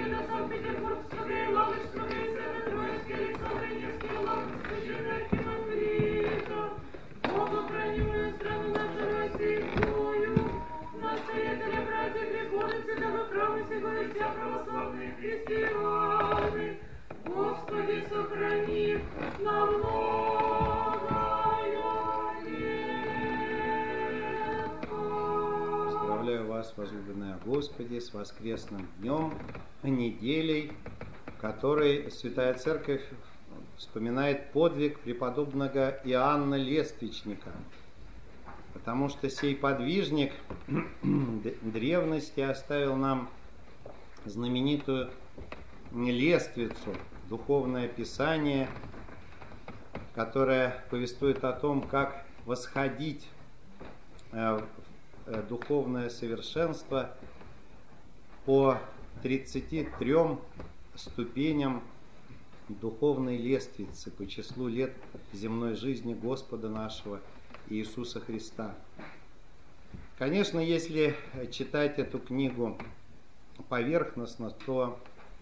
Господи, сохрани на многое лето. Поздравляю вас, возлюбленные Господи, с воскресным днем, неделей, в которой Святая Церковь вспоминает подвиг преподобного Иоанна Лествичника, потому что сей подвижник древности оставил нам знаменитую лествицу, духовное писание, которое повествует о том, как восходить в духовное совершенство по 33 ступеням духовной лествицы по числу лет земной жизни Господа нашего Иисуса Христа. Конечно, если читать эту книгу поверхностно, то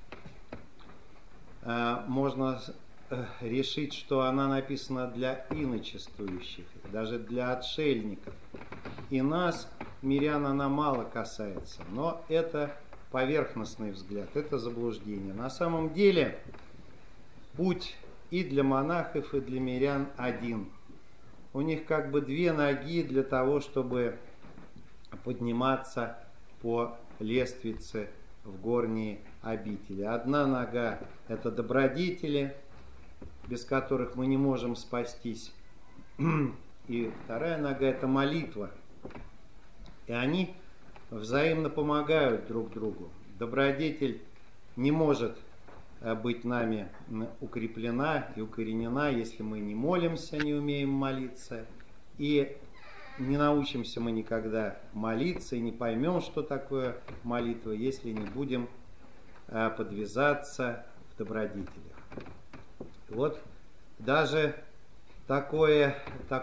можно решить, что она написана для иночествующих, даже для отшельников. И нас, мирян, она мало касается. Но это поверхностный взгляд, это заблуждение. На самом деле путь и для монахов, и для мирян один. У них как бы две ноги для того, чтобы подниматься по лествице в горние обители. Одна нога – это добродетели, без которых мы не можем спастись. И вторая нога – это молитва. И они взаимно помогают друг другу. Добродетель не может быть нами укреплена и укоренена, если мы не молимся, не умеем молиться. И не научимся мы никогда молиться и не поймем, что такое молитва, если не будем подвязаться в добродетелях. Вот даже такая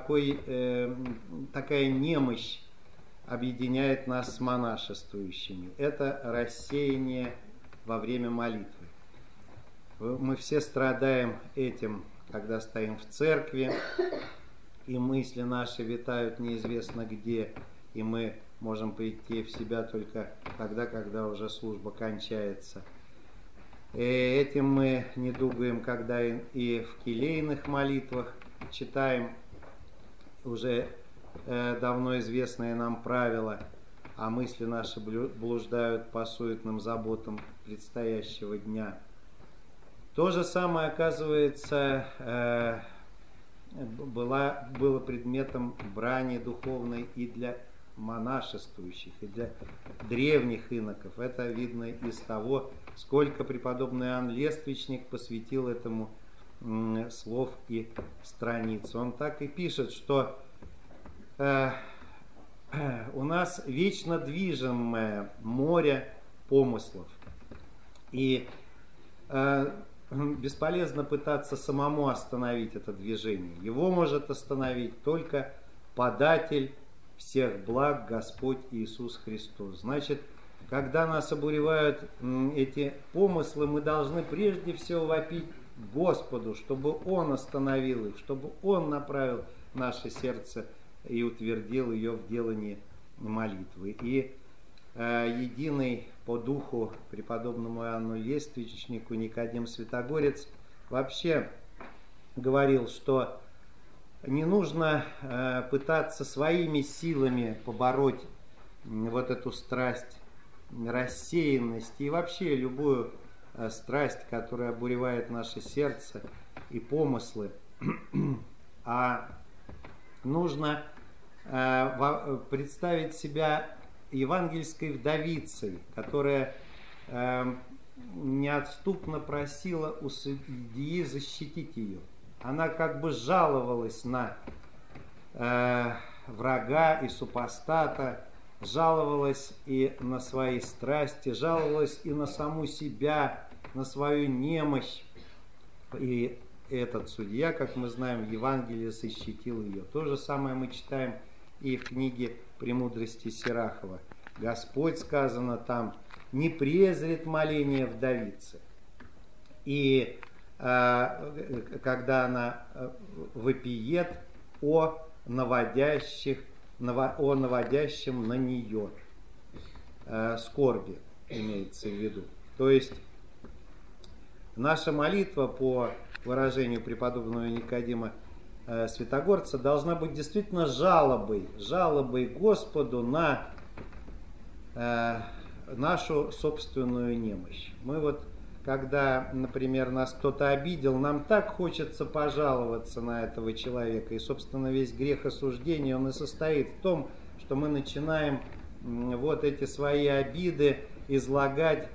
немощь объединяет нас с монашествующими. Это рассеяние во время молитвы. Мы все страдаем этим, когда стоим в церкви, и мысли наши витают неизвестно где, и мы можем прийти в себя только тогда, когда уже служба кончается. И этим мы недугаем, когда и в келейных молитвах читаем уже давно известные нам правила, а мысли наши блуждают по суетным заботам предстоящего дня. То же самое, оказывается, было предметом брани духовной и для монашествующих, и для древних иноков. Это видно из того, сколько преподобный Иоанн Лествичник посвятил этому слов и страниц. Он так и пишет, что у нас вечно движимое море помыслов, и бесполезно пытаться самому остановить это движение. Его может остановить только податель всех благ Господь Иисус Христос. Значит, когда нас обуревают эти помыслы, мы должны прежде всего вопить Господу, чтобы Он остановил их, чтобы Он направил наше сердце и утвердил ее в делании молитвы. И единый по духу преподобному Иоанну Лествичнику Никодим Святогорец вообще говорил, что не нужно пытаться своими силами побороть вот эту страсть рассеянности и вообще любую страсть, которая обуревает наше сердце и помыслы, а нужно представить себя евангельской вдовицей, которая неотступно просила у судьи защитить ее. Она как бы жаловалась на врага и супостата, жаловалась и на свои страсти, жаловалась и на саму себя, на свою немощь. И этот судья, как мы знаем, в Евангелии защитил ее. То же самое мы читаем и в книге «Премудрости Сирахова». Господь, сказано там, не презрит моление вдовицы. И когда она вопиет о наводящем на нее скорби, имеется в виду. То есть наша молитва, по выражению преподобного Никодима Святогорца, должна быть действительно жалобой Господу на нашу собственную немощь. Мы вот, когда, например, нас кто-то обидел, нам так хочется пожаловаться на этого человека. И, собственно, весь грех осуждения, он и состоит в том, что мы начинаем вот эти свои обиды излагать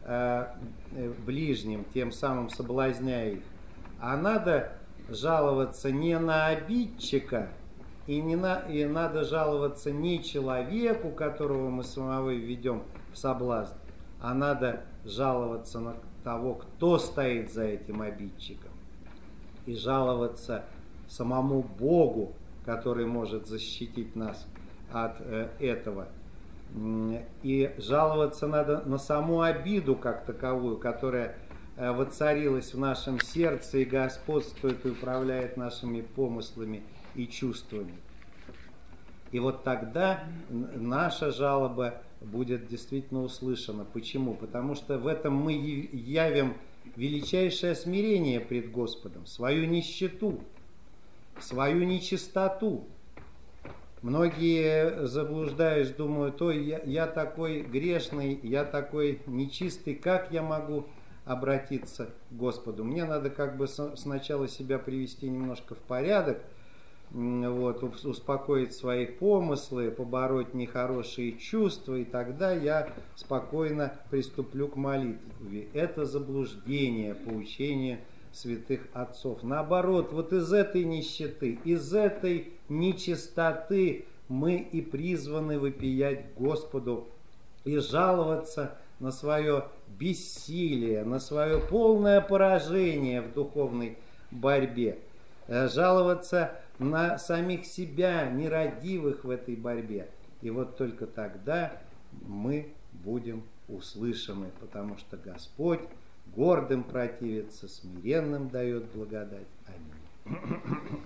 ближним, тем самым соблазняя их. А надо жаловаться не на обидчика, и надо жаловаться не человеку, которого мы самого введем в соблазн, а надо жаловаться на того, кто стоит за этим обидчиком, и жаловаться самому Богу, который может защитить нас от этого. И жаловаться надо на саму обиду как таковую, которая воцарилась в нашем сердце и господствует и управляет нашими помыслами и чувствами. И вот тогда наша жалоба будет действительно услышана. Почему? Потому что в этом мы явим величайшее смирение пред Господом, свою нищету, свою нечистоту. Многие, заблуждаясь, думают: ой, я такой грешный, я такой нечистый, как я могу обратиться к Господу? Мне надо как бы сначала себя привести немножко в порядок, вот, успокоить свои помыслы, побороть нехорошие чувства, и тогда я спокойно приступлю к молитве. Это заблуждение по учению святых отцов. Наоборот, вот из этой нищеты, из этой нечистоты мы и призваны вопиять Господу и жаловаться на свое бессилие, на свое полное поражение в духовной борьбе, жаловаться на самих себя, нерадивых в этой борьбе. И вот только тогда мы будем услышаны, потому что Господь гордым противится, смиренным дает благодать. Аминь.